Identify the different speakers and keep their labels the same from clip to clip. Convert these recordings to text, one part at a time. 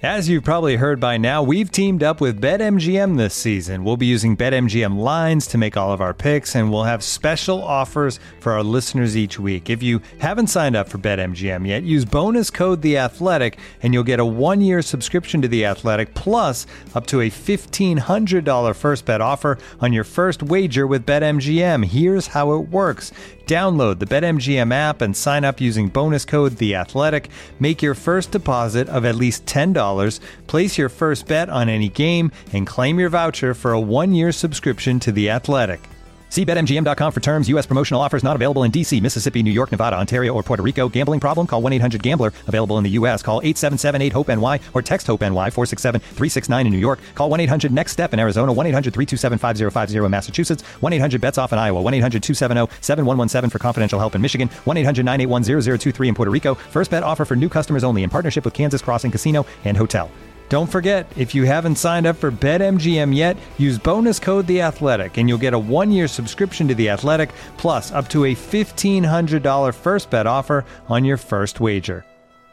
Speaker 1: As you've probably heard by now, we've teamed up with BetMGM this season. We'll be using BetMGM lines to make all of our picks, and we'll have special offers for our listeners each week. If you haven't signed up for BetMGM yet, use bonus code The Athletic, and you'll get a 1-year subscription to The Athletic, plus up to a $1,500 first bet offer on your first wager with BetMGM. Here's how it works. Download the BetMGM app and sign up using bonus code The Athletic. Make your first deposit of at least $10. Place your first bet on any game and claim your voucher for a 1-year subscription to The Athletic. See BetMGM.com for terms. U.S. promotional offers not available in D.C., Mississippi, New York, Nevada, Ontario, or Puerto Rico. Gambling problem? Call 1-800-GAMBLER. Available in the U.S. Call 877-8-HOPE-NY or text HOPE-NY 467-369 in New York. Call 1-800-NEXT-STEP in Arizona. 1-800-327-5050 in Massachusetts. 1-800-BETS-OFF in Iowa. 1-800-270-7117 for confidential help in Michigan. 1-800-981-0023 in Puerto Rico. First bet offer for new customers only in partnership with Kansas Crossing Casino and Hotel. Don't forget, if you haven't signed up for BetMGM yet, use bonus code The Athletic, and you'll get a 1-year subscription to The Athletic, plus up to a $1,500 first bet offer on your first wager.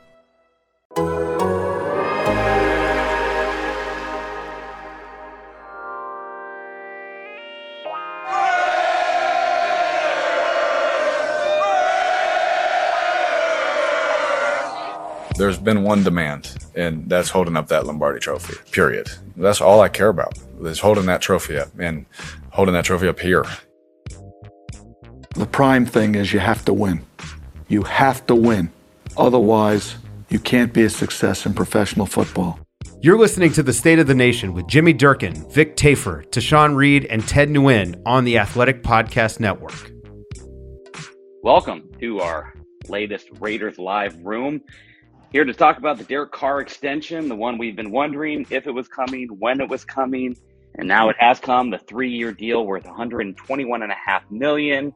Speaker 2: There's been one demand, and that's holding up that Lombardi trophy, period. That's all I care about, is holding that trophy up and holding that trophy up here.
Speaker 3: The prime thing is you have to win. You have to win. Otherwise, you can't be a success in professional football.
Speaker 4: You're listening to The State of the Nation with Jimmy Durkin, Vic Tafur, Tashawn Reed, and Ted Nguyen on the Athletic Podcast Network.
Speaker 5: Welcome to our latest Raiders Live room. Here to talk about the Derek Carr extension, the one we've been wondering if it was coming, when it was coming, and now it has come, the 3-year deal worth $121.5 million.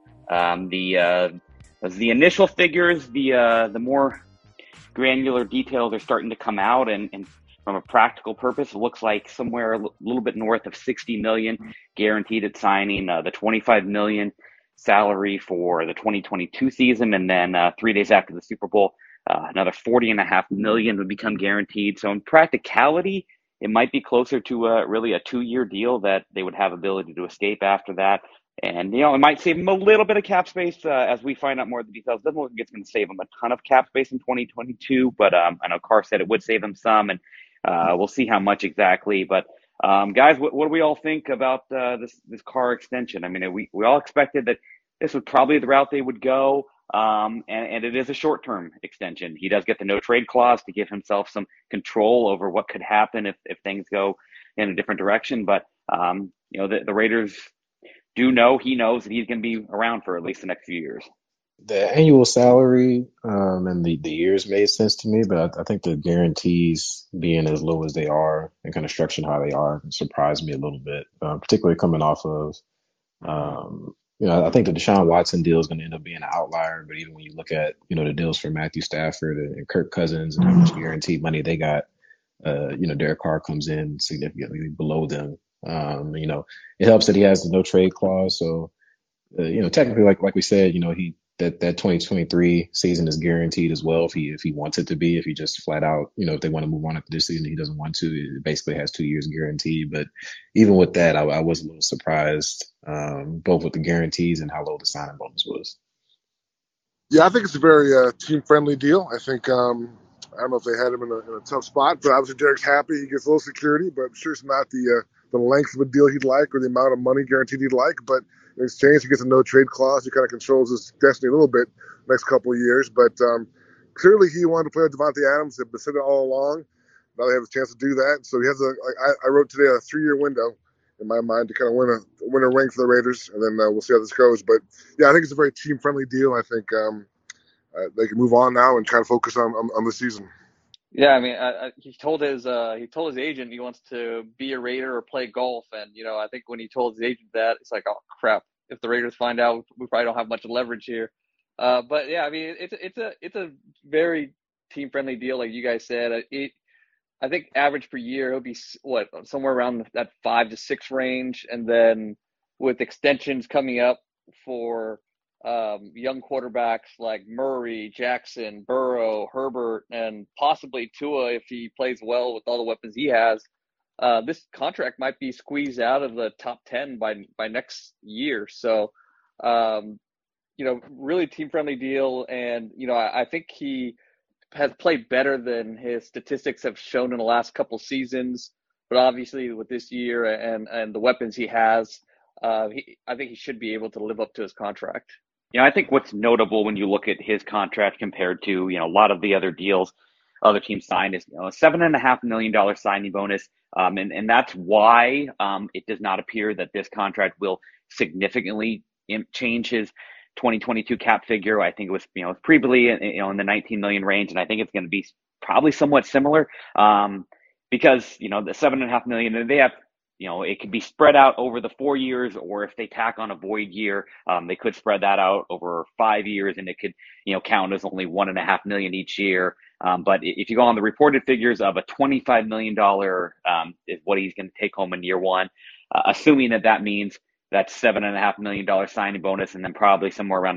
Speaker 5: As the initial figures, the more granular details are starting to come out, and from a practical purpose, it looks like somewhere a little bit north of $60 million guaranteed at signing, the $25 million salary for the 2022 season, and then 3 days after the Super Bowl, another $40.5 million would become guaranteed. So in practicality, it might be closer to really a 2-year deal that they would have ability to escape after that. And, it might save them a little bit of cap space as we find out more of the details. Doesn't look like it's going to save them a ton of cap space in 2022, but I know Carr said it would save them some, and we'll see how much exactly. But guys, what do we all think about this Carr extension? I mean, we all expected that this was probably the route they would go. And it is a short-term extension. He does get the no-trade clause to give himself some control over what could happen if things go in a different direction. But, the Raiders do know, he knows that he's going to be around for at least the next few years.
Speaker 6: The annual salary and the years made sense to me, but I think the guarantees being as low as they are and kind of structured how they are surprised me a little bit, particularly coming off of I think the Deshaun Watson deal is going to end up being an outlier. But even when you look at, the deals for Matthew Stafford and Kirk Cousins and how much guaranteed money they got, Derek Carr comes in significantly below them. It helps that he has the no trade clause. So, technically, like we said, that 2023 season is guaranteed as well. If he wants it to be, if he just flat out, if they want to move on after this season, he doesn't want to. It basically has 2 years guaranteed. But even with that, I was a little surprised, both with the guarantees and how low the signing bonus was.
Speaker 7: Yeah, I think it's a very team-friendly deal. I think I don't know if they had him in a tough spot, but obviously Derek's happy. He gets a little security, but I'm sure it's not the length of a deal he'd like or the amount of money guaranteed he'd like. But in exchange, he gets a no-trade clause. He kind of controls his destiny a little bit next couple of years. But clearly he wanted to play with Devontae Adams. They've been saying it all along. Now they have a chance to do that. So he has I wrote today a 3-year window in my mind to kind of win a ring for the Raiders, and then we'll see how this goes. But yeah, I think it's a very team-friendly deal. I think they can move on now and kind of focus on the season.
Speaker 8: Yeah, I mean, he told his agent he wants to be a Raider or play golf, and I think when he told his agent that, it's like, oh crap, if the Raiders find out, we probably don't have much leverage here. But yeah, I mean, it's a very team friendly deal, like you guys said. I think average per year it'll be somewhere around that 5 to 6 range, and then with extensions coming up for young quarterbacks like Murray, Jackson, Burrow, Herbert, and possibly Tua if he plays well with all the weapons he has. This contract might be squeezed out of the top 10 by next year. So, really team-friendly deal. And, I think he has played better than his statistics have shown in the last couple seasons. But obviously with this year and the weapons he has, I think he should be able to live up to his contract.
Speaker 5: I think what's notable when you look at his contract compared to, a lot of the other deals other teams signed is, a $7.5 million signing bonus. And that's why it does not appear that this contract will significantly change his 2022 cap figure. I think it was, previously, in the 19 million range. And I think it's going to be probably somewhat similar because, the $7.5 million, they have, it could be spread out over the 4 years, or if they tack on a void year, they could spread that out over 5 years, and it could, count as only $1.5 million each year. But if you go on the reported figures of a $25 million is what he's going to take home in year one, assuming that means that's $7.5 million signing bonus, and then probably somewhere around a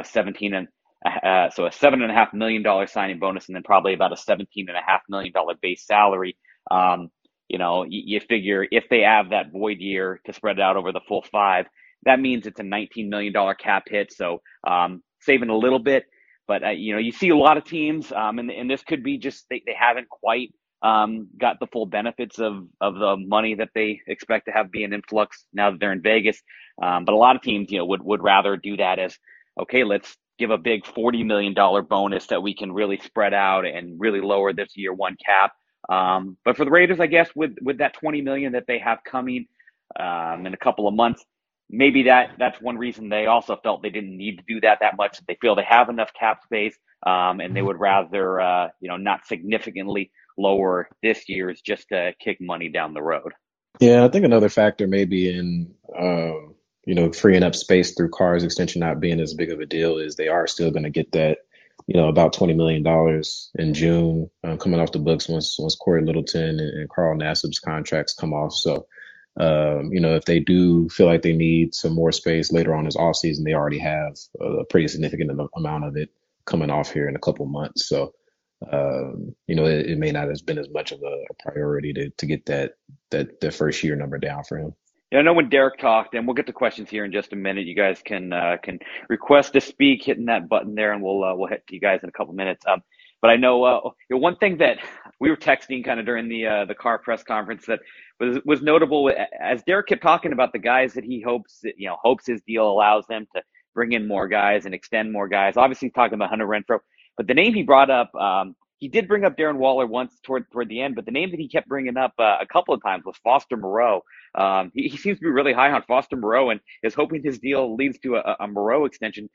Speaker 5: $7.5 million signing bonus, and then probably about a $17.5 million base salary. You figure if they have that void year to spread it out over the full 5, that means it's a $19 million cap hit. So saving a little bit, but you see a lot of teams, and this could be just they haven't quite got the full benefits of the money that they expect to have be an influx now that they're in Vegas. But a lot of teams, would rather do that as, okay, let's give a big $40 million bonus that we can really spread out and really lower this year one cap. But for the Raiders, I guess with that 20 million that they have coming in a couple of months, maybe that's one reason they also felt they didn't need to do that much. They feel they have enough cap space, and they would rather not significantly lower this year's just to kick money down the road.
Speaker 6: Yeah, I think another factor may be in freeing up space through Carr's extension not being as big of a deal is they are still going to get that. About $20 million in June coming off the books once Corey Littleton and Carl Nassib's contracts come off. So, if they do feel like they need some more space later on this offseason, they already have a pretty significant amount of it coming off here in a couple months. So, it may not have been as much of a priority to get that first year number down for him.
Speaker 5: I know when Derek talked, and we'll get to questions here in just a minute. You guys can request to speak, hitting that button there, and we'll hit to you guys in a couple minutes. But I know one thing that we were texting kind of during the Carr press conference that was notable as Derek kept talking about the guys that he hopes his deal allows them to bring in more guys and extend more guys. Obviously, talking about Hunter Renfrow, but the name he brought up. He did bring up Darren Waller once toward the end, but the name that he kept bringing up a couple of times was Foster Moreau. He seems to be really high on Foster Moreau and is hoping his deal leads to a Moreau extension.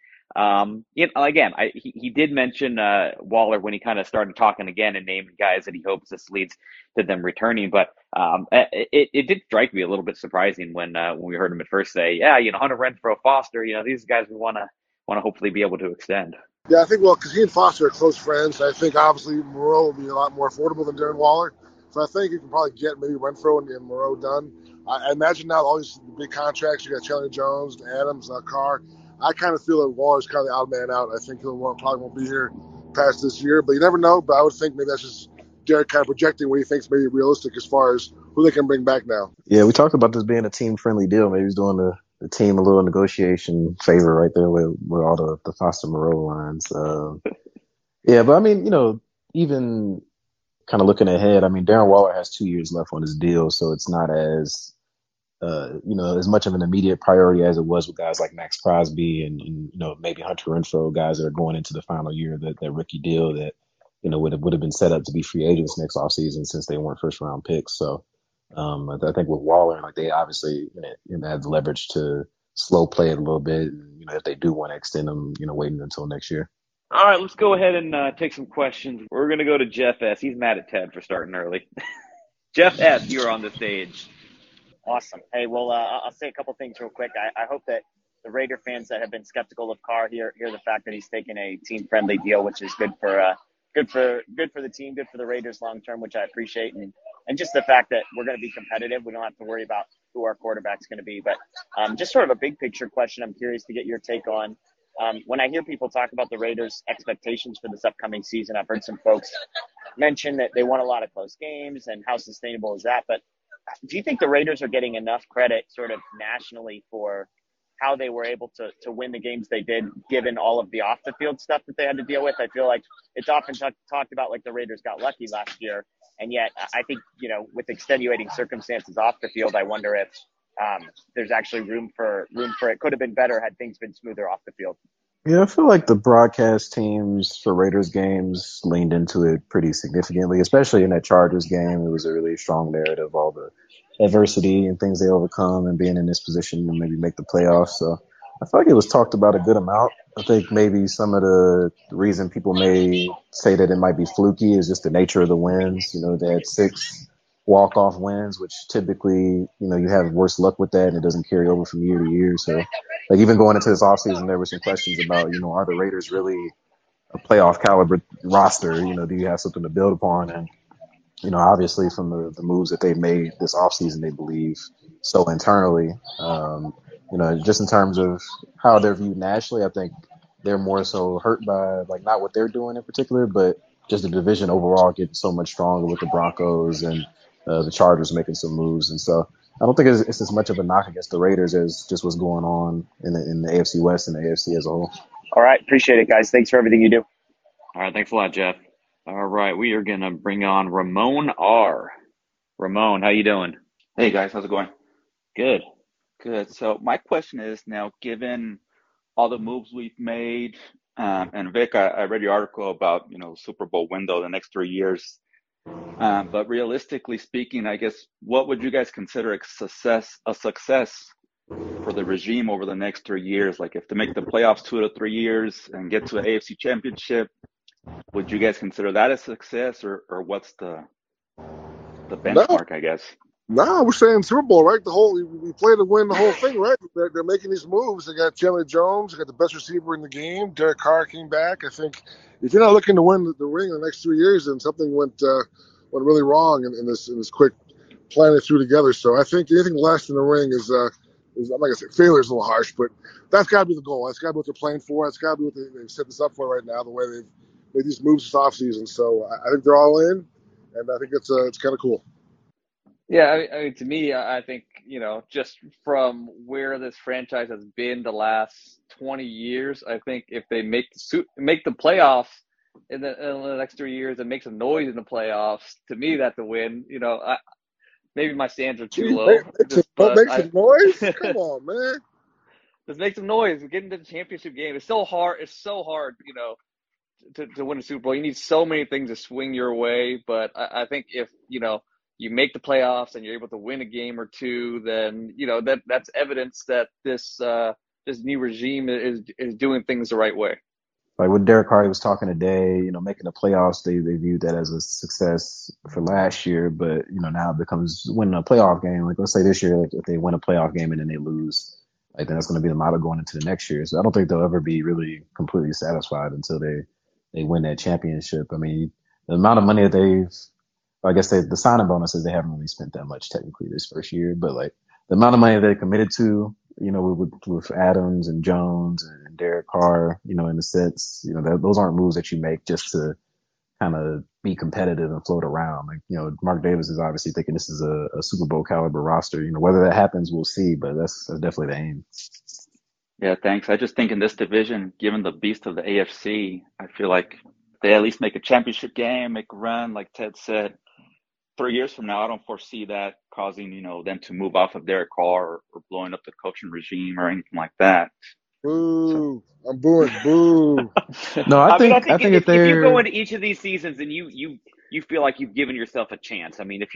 Speaker 5: He did mention Waller when he kind of started talking again and named guys that he hopes this leads to them returning. But it did strike me a little bit surprising when we heard him at first say, Hunter Renfrow, Foster, these guys we want to hopefully be able to extend.
Speaker 7: Yeah, I think, because he and Foster are close friends, I think obviously Moreau will be a lot more affordable than Darren Waller. So I think you can probably get maybe Renfrow and Moreau done. I imagine now all these big contracts, you got Chandler Jones, Adams, Carr. I kind of feel that Waller's kind of the odd man out. I think probably won't be here past this year, but you never know. But I would think maybe that's just Derek kind of projecting what he thinks may be realistic as far as who they can bring back now.
Speaker 6: Yeah, we talked about this being a team-friendly deal. Maybe he's doing the team a little negotiation favor right there with all the Foster Moreau lines. But I mean, even kind of looking ahead, I mean, Darren Waller has 2 years left on his deal, so it's not as as much of an immediate priority as it was with guys like Max Crosby and maybe Hunter Renfrow, guys that are going into the final year of that rookie deal that would have been set up to be free agents next offseason since they weren't first round picks. So I think with Waller, they obviously have the leverage to slow play it a little bit. And, if they do want to extend them, waiting until next year.
Speaker 5: All right, let's go ahead and take some questions. We're going to go to Jeff S. He's mad at Ted for starting early. Jeff S., you're on the stage.
Speaker 9: Awesome. Hey, well, I'll say a couple things real quick. I hope that the Raider fans that have been skeptical of Carr hear the fact that he's taking a team-friendly deal, which is good for the team, good for the Raiders long term, which I appreciate, and just the fact that we're going to be competitive. We don't have to worry about who our quarterback's going to be. But just sort of a big picture question, I'm curious to get your take on. When I hear people talk about the Raiders' expectations for this upcoming season, I've heard some folks mention that they won a lot of close games and how sustainable is that. But do you think the Raiders are getting enough credit sort of nationally for how they were able to win the games they did, given all of the off-the-field stuff that they had to deal with? I feel like it's often talked about like the Raiders got lucky last year. And yet I think, with extenuating circumstances off the field, I wonder if there's actually room for it could have been better had things been smoother off the field.
Speaker 6: Yeah, I feel like the broadcast teams for Raiders games leaned into it pretty significantly, especially in that Chargers game. It was a really strong narrative, all the adversity and things they overcome and being in this position to maybe make the playoffs. So I feel like it was talked about a good amount. I think maybe some of the reason people may say that it might be fluky is just the nature of the wins. They had 6 walk-off wins, which typically, you have worse luck with that and it doesn't carry over from year to year. So like even going into this offseason, there were some questions about, are the Raiders really a playoff caliber roster? Do you have something to build upon? And, obviously from the moves that they've made this offseason, they believe so internally, just in terms of how they're viewed nationally, I think they're more so hurt by like not what they're doing in particular, but just the division overall getting so much stronger with the Broncos and the Chargers making some moves. And so I don't think it's as much of a knock against the Raiders as just what's going on in the AFC West and the AFC as a whole.
Speaker 9: All right. Appreciate it, guys. Thanks for everything you do.
Speaker 5: All right. Thanks a lot, Jeff. All right. We are going to bring on Ramon R. Ramon, how you doing?
Speaker 10: Hey, guys. How's it going?
Speaker 5: Good.
Speaker 10: Good. So my question is now, given all the moves we've made, and Vic, I read your article about, Super Bowl window the next 3 years. But realistically speaking, I guess, what would you guys consider a success for the regime over the next 3 years? Like if to make the playoffs 2 to 3 years and get to an AFC championship, would you guys consider that a success or what's the benchmark, I guess?
Speaker 7: No, we're saying Super Bowl, right? We play to win the whole thing, right? They're making these moves. They got Chandler Jones, they got the best receiver in the game. Derek Carr came back. I think if you're not looking to win the ring in the next 3 years, then something went really wrong in this quick planning it through together. So I think anything less than the ring is I'm not gonna say failure is a little harsh, but that's got to be the goal. That's got to be what they're playing for. That's got to be what they've set this up for right now. The way they've made these moves this offseason. So I think they're all in, and I think it's kind of cool.
Speaker 8: Yeah, I mean, to me, I think, just from where this franchise has been the last 20 years, I think if they make the playoffs in the next 3 years and make some noise in the playoffs, to me, that's a win. Maybe my stands are too low.
Speaker 7: Make some noise? Come on, man.
Speaker 8: Just make some noise. Get into the championship game. It's so hard. It's so hard, to win a Super Bowl. You need so many things to swing your way. But I think if, you make the playoffs and you're able to win a game or two, then, that's evidence that this new regime is doing things the right way.
Speaker 6: Like what Derek Carr was talking today, making the playoffs, they viewed that as a success for last year, but, now it becomes winning a playoff game. Like let's say this year, like if they win a playoff game and then they lose, like then that's going to be the model going into the next year. So I don't think they'll ever be really completely satisfied until they win that championship. I mean, the amount of money that the signing bonuses, they haven't really spent that much technically this first year, but like the amount of money they committed to, with Adams and Jones and Derek Carr, in a sense, those aren't moves that you make just to kind of be competitive and float around. Like, Mark Davis is obviously thinking this is a Super Bowl caliber roster. Whether that happens, we'll see, but that's definitely the aim.
Speaker 10: Yeah, thanks. I just think in this division, given the beast of the AFC, I feel like they at least make a championship game, make a run, like Ted said. 3 years from now, I don't foresee that causing, them to move off of Derek Carr or blowing up the coaching regime or anything like that.
Speaker 7: Boo! I'm booing. Boo!
Speaker 6: No, I think
Speaker 5: if you go into each of these seasons and you feel like you've given yourself a chance. I mean, if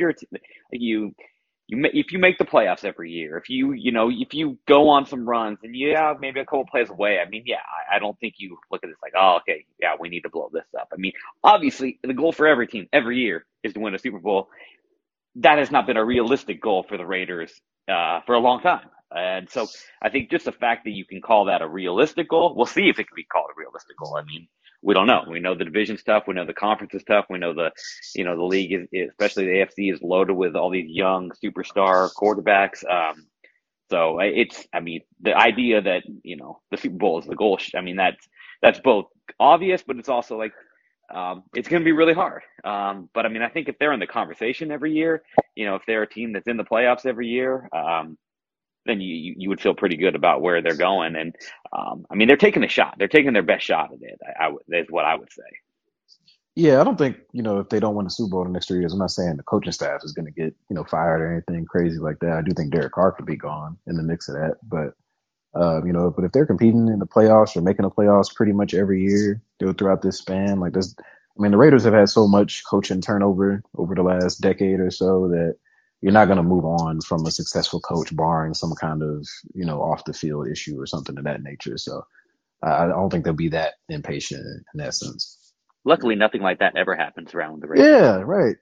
Speaker 5: if you make the playoffs every year, if you go on some runs and maybe a couple plays away, I mean, I don't think you look at this like, oh, okay, yeah, we need to blow this up. I mean, obviously the goal for every team every year is to win a Super Bowl. That has not been a realistic goal for the Raiders for a long time. And so I think just the fact that you can call that a realistic goal, we'll see if it can be called a realistic goal. I mean, we don't know. We know the division's tough. We know the conference is tough. We know the league is, especially the AFC, is loaded with all these young superstar quarterbacks. So the idea that, the Super Bowl is the goal, that's both obvious, but it's also like, it's going to be really hard. But I think if they're in the conversation every year, if they're a team that's in the playoffs every year, then you would feel pretty good about where they're going. And they're taking a shot. They're taking their best shot at it. Is what I would say.
Speaker 6: Yeah, I don't think, if they don't win the Super Bowl in the next 3 years, I'm not saying the coaching staff is going to get, fired or anything crazy like that. I do think Derek Carr could be gone in the mix of that. But, but if they're competing in the playoffs or making the playoffs pretty much every year throughout this span, like this, the Raiders have had so much coaching turnover over the last decade or so that you're not going to move on from a successful coach barring some kind of, off the field issue or something of that nature. So I don't think they'll be that impatient in that sense.
Speaker 5: Luckily, nothing like that ever happens around the Raiders.
Speaker 6: Yeah, right.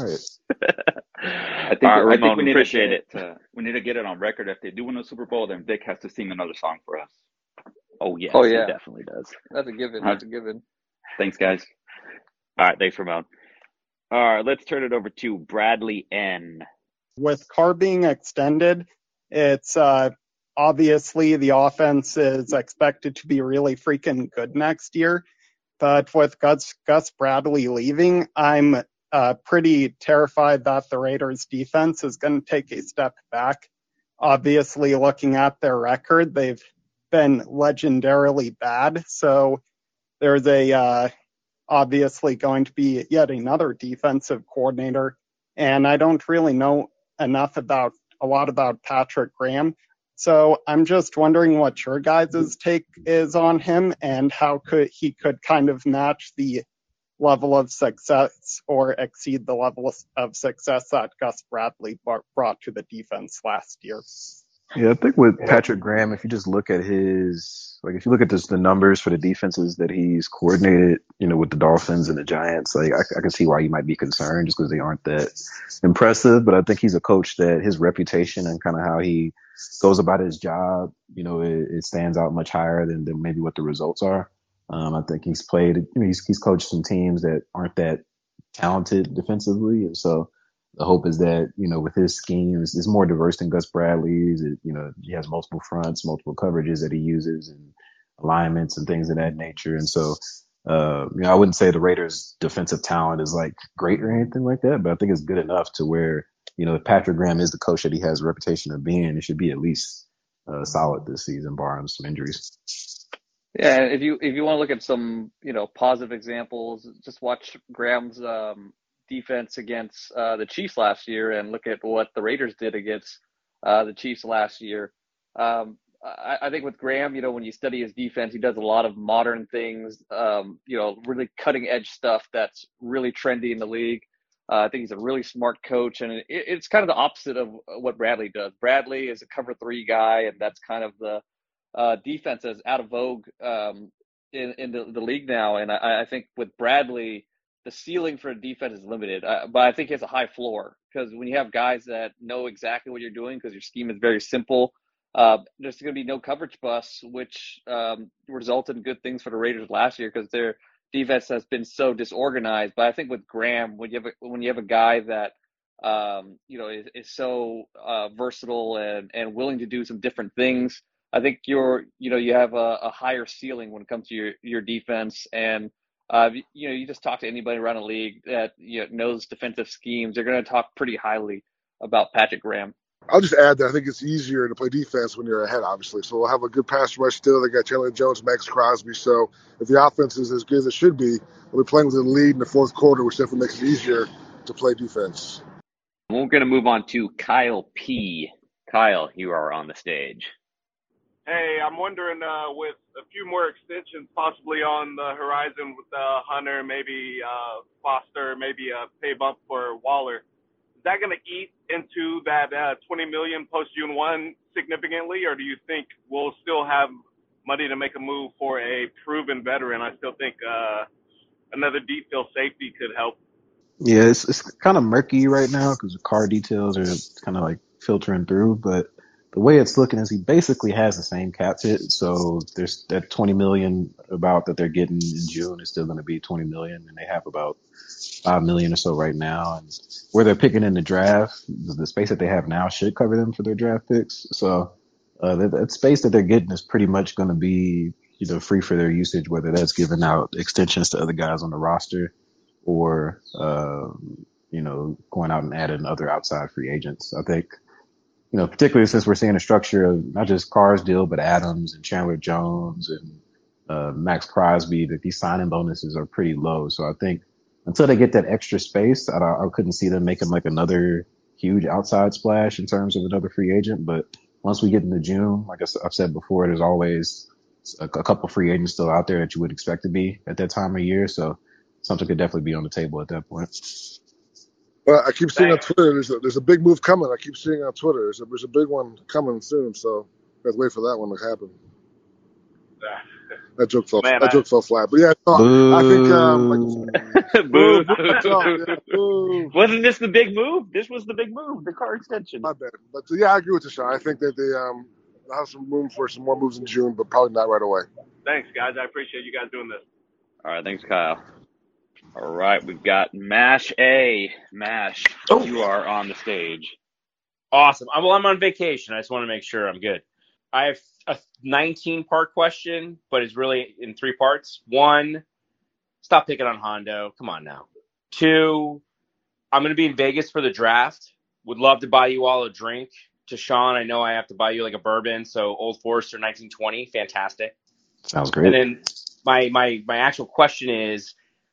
Speaker 10: I think
Speaker 5: Ramon,
Speaker 10: we need
Speaker 5: appreciate
Speaker 10: it. We need to get it on record. If they do win the Super Bowl, then Vic has to sing another song for us.
Speaker 5: Oh, yes,
Speaker 8: Oh, yeah.
Speaker 5: He definitely does.
Speaker 8: That's a given.
Speaker 10: Thanks, guys.
Speaker 5: All right, thanks, Ramon. All right, let's turn it over to Bradley N.
Speaker 11: With Carr being extended, it's obviously the offense is expected to be really freaking good next year. But with Gus Bradley leaving, I'm pretty terrified that the Raiders defense is going to take a step back. Obviously, looking at their record, they've been legendarily bad. So there's obviously going to be yet another defensive coordinator. And I don't really know a lot about Patrick Graham. So I'm just wondering what your guys' take is on him and how he could kind of match the level of success or exceed the level of success that Gus Bradley brought to the defense last year.
Speaker 6: Yeah, I think with Patrick Graham, if you just look at if you look at the numbers for the defenses that he's coordinated, with the Dolphins and the Giants, I can see why you might be concerned just because they aren't that impressive. But I think he's a coach that his reputation and kind of how he goes about his job, it stands out much higher than maybe what the results are. I think he's played, he's coached some teams that aren't that talented defensively. And so the hope is that, with his scheme, it's more diverse than Gus Bradley's. He has multiple fronts, multiple coverages that he uses and alignments and things of that nature. And so, I wouldn't say the Raiders' defensive talent is like great or anything like that, but I think it's good enough to where, if Patrick Graham is the coach that he has a reputation of being, it should be at least solid this season, barring some injuries.
Speaker 8: Yeah, if you want to look at some positive examples, just watch Graham's defense against the Chiefs last year and look at what the Raiders did against the Chiefs last year. I think with Graham, when you study his defense, he does a lot of modern things, really cutting edge stuff that's really trendy in the league. I think he's a really smart coach, and it's kind of the opposite of what Bradley does. Bradley is a cover 3 guy, and that's kind of the defense that's out of vogue in the league now. And I think with Bradley, the ceiling for a defense is limited, but I think he has a high floor because when you have guys that know exactly what you're doing because your scheme is very simple, there's going to be no coverage busts, which resulted in good things for the Raiders last year because their defense has been so disorganized. But I think with Graham, when you have a guy that is so versatile and willing to do some different things, I think you have a higher ceiling when it comes to your defense. And you just talk to anybody around the league that knows defensive schemes, they're going to talk pretty highly about Patrick Graham.
Speaker 7: I'll just add that I think it's easier to play defense when you're ahead, obviously. So we'll have a good pass rush still. They got Chandler Jones, Max Crosby. So if the offense is as good as it should be, we'll be playing with a lead in the fourth quarter, which definitely makes it easier to play defense.
Speaker 5: We're going to move on to Kyle P. Kyle, you are on the stage.
Speaker 12: Hey, I'm wondering with a few more extensions possibly on the horizon with Hunter, maybe Foster, maybe a pay bump for Waller. Is that going to eat into that $20 million post June 1 significantly, or do you think we'll still have money to make a move for a proven veteran? I still think another detail safety could help.
Speaker 6: Yeah, it's kind of murky right now because the car details are kind of like filtering through, but the way it's looking is he basically has the same cap hit. So there's that 20 million about that they're getting in June is still going to be 20 million, and they have about 5 million or so right now. And where they're picking in the draft, the space that they have now should cover them for their draft picks. So that space that they're getting is pretty much going to be free for their usage, whether that's giving out extensions to other guys on the roster or going out and adding other outside free agents. I think, particularly since we're seeing a structure of not just Carr's deal, but Adams and Chandler Jones and Max Crosby, that these signing bonuses are pretty low. So I think until they get that extra space, I couldn't see them making like another huge outside splash in terms of another free agent. But once we get into June, like I've said before, there's always a couple free agents still out there that you would expect to be at that time of year. So something could definitely be on the table at that point.
Speaker 7: Well, I keep seeing on Twitter there's a big move coming. I keep seeing on Twitter there's a big one coming soon. So let's wait for that one to happen. That joke fell flat. But yeah, I think
Speaker 5: boo. Wasn't this the big move? This was the big move, the car extension.
Speaker 7: My bad. But yeah, I agree with Tashawn. I think that they have some room for some more moves in June, but probably not right away.
Speaker 12: Thanks, guys. I appreciate you guys doing this.
Speaker 5: All right, thanks, Kyle. All right, we've got Mash A. Mash, you are on the stage.
Speaker 13: Awesome. Well, I'm on vacation. I just want to make sure I'm good. I have a 19-part question, but it's really in 3 parts. 1, stop picking on Hondo. Come on now. 2, I'm going to be in Vegas for the draft. Would love to buy you all a drink. Tashawn, I know I have to buy you like a bourbon, so Old Forester 1920, fantastic.
Speaker 6: Sounds great.
Speaker 13: And then my actual question is,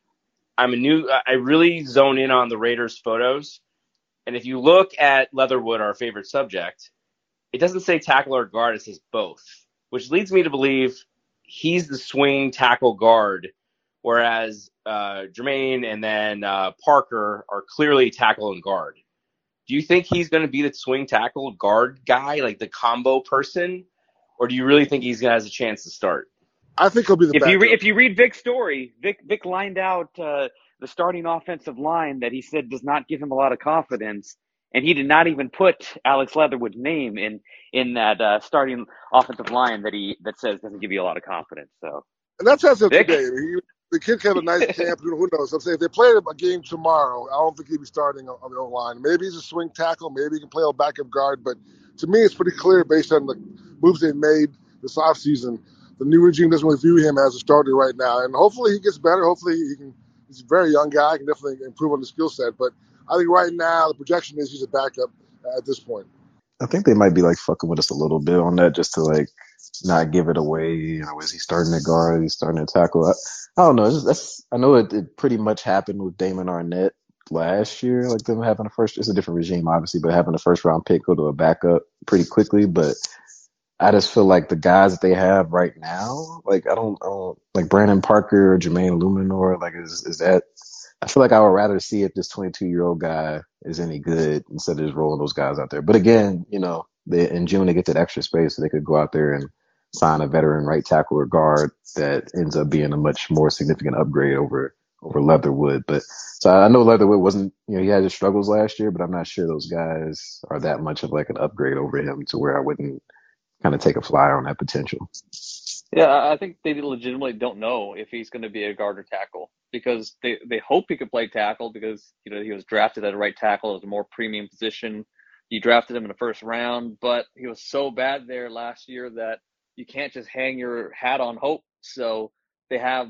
Speaker 13: I really zone in on the Raiders photos. And if you look at Leatherwood, our favorite subject, it doesn't say tackle or guard, it says both, which leads me to believe he's the swing tackle guard, whereas Jermaine and then Parker are clearly tackle and guard. Do you think he's going to be the swing tackle guard guy, like the combo person, or do you really think he's going to have a chance to start?
Speaker 7: I think he'll be the backup.
Speaker 5: If you read Vic's story, Vic lined out the starting offensive line that he said does not give him a lot of confidence, and he did not even put Alex Leatherwood's name in that starting offensive line that says doesn't give you a lot of confidence. So,
Speaker 7: and that's as of today. The kid had a nice camp. Who knows? I'm saying if they play a game tomorrow, I don't think he'd be starting on the O-line. Maybe he's a swing tackle. Maybe he can play a backup guard. But to me, it's pretty clear based on the moves they've made this offseason, the new regime doesn't really view him as a starter right now. And hopefully he gets better. Hopefully he's a very young guy. He can definitely improve on the skill set. But I think right now the projection is he's a backup at this point.
Speaker 6: I think they might be like fucking with us a little bit on that just to like not give it away. Is he starting to guard? Is he starting to tackle? I don't know. I know it pretty much happened with Damon Arnett last year. Like them having it's a different regime obviously, but having a first round pick go to a backup pretty quickly. But I just feel like the guys that they have right now, like I don't like Brandon Parker or Jermaine Luminor. Like is that? I feel like I would rather see if this 22-year-old guy is any good instead of just rolling those guys out there. But again, in June they get that extra space so they could go out there and sign a veteran right tackle or guard that ends up being a much more significant upgrade over Leatherwood. But so I know Leatherwood wasn't, he had his struggles last year, but I'm not sure those guys are that much of like an upgrade over him to where I wouldn't kind of take a flyer on that potential.
Speaker 8: Yeah, I think they legitimately don't know if he's going to be a guard or tackle because they hope he could play tackle because, he was drafted at a right tackle as a more premium position. You drafted him in the first round, but he was so bad there last year that you can't just hang your hat on hope. So they have,